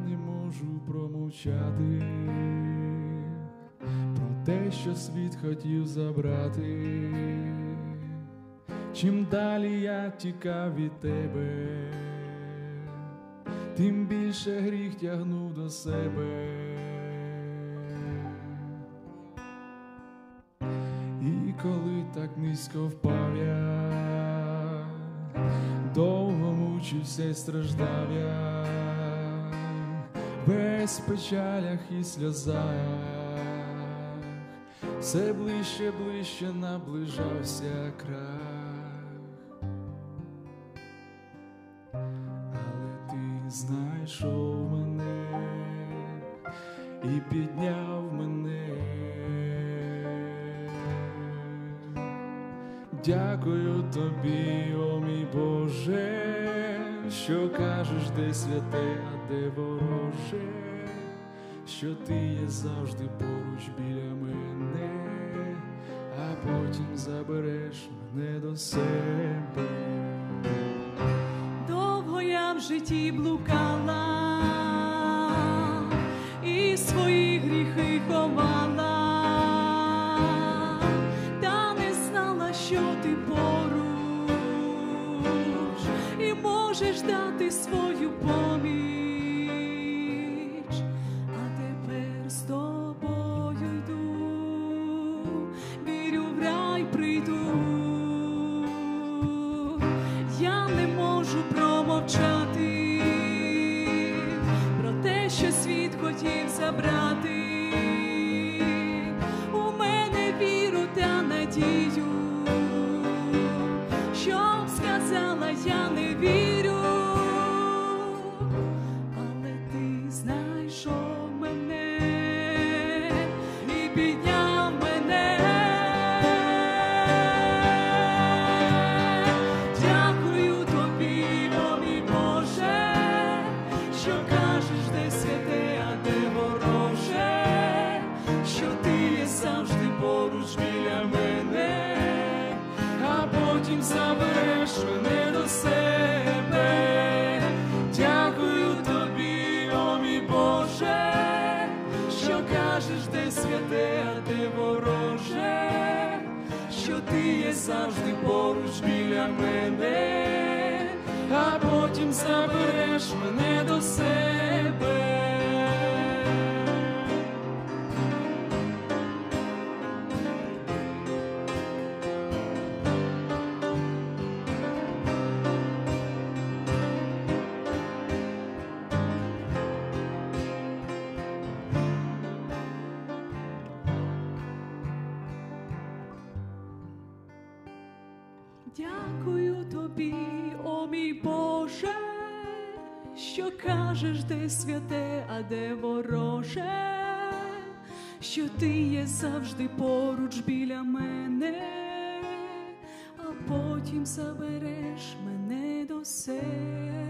не можу промовчати про те, що світ хотів забрати. Чим далі я тікав від тебе, тим більше гріх тягнув до себе. І коли так низько впав я, довго мучився й страждав я, весь в печалях і сльозах, все ближче, ближче наближався крах. Але ти знайшов мене і підняв мене. Дякую тобі, о мій Боже, що кажеш, де святе, а де вороже, що ти є завжди поруч біля мене, а потім забереш мене до себе. Довго я в житті блукала і свої гріхи ховала, та не знала, що ти поруч і можеш дати свою поміч. А тепер з тобою йду, вірю, в рай прийду. Я не можу промовчати про те, що світ хотів забрати. У мене віру та надію, щоб сказала, я не вірю. Але ти знайшов мене і підняв мене. Дякую тобі, о мій Боже, що кажеш, де святе, а де вороже, що ти є завжди поруч біля мене, а потім забереш мене до себе. Дякую тобі, о мій Боже, що кажеш, де святе, а де вороже, що ти є завжди поруч біля мене, а потім забереш мене до себе. Дякую тобі, о мій Боже, що кажеш, де святе, а де вороже, що ти є завжди поруч біля мене, а потім забереш мене до себе.